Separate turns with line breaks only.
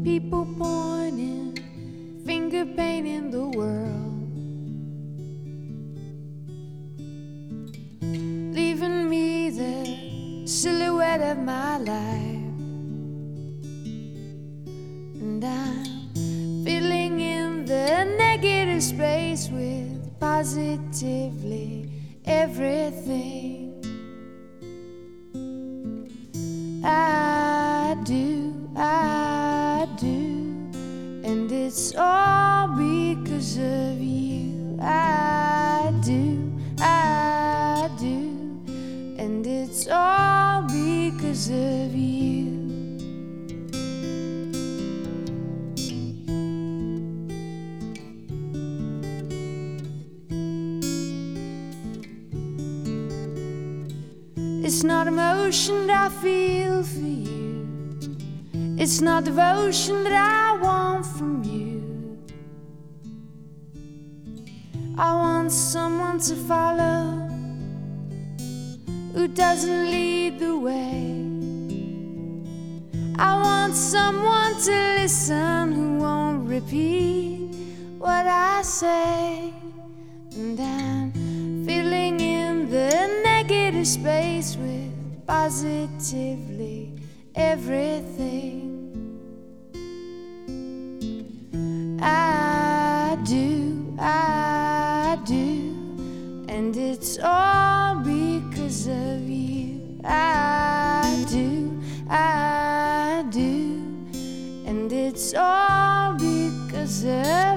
people pointing, finger painting the world, leaving me the silhouette of my life. And I'm filling in the negative space with positively everything. I do, and it's all because of you. I do, and it's all because of you. It's not emotion that I feel for you, it's not devotion that I want from you. I want someone to follow who doesn't lead the way. I want someone to listen who won't repeat what I say. And I'm filling in the negative space with positively everything. I do, and it's all because of you. I do, and it's all because of you.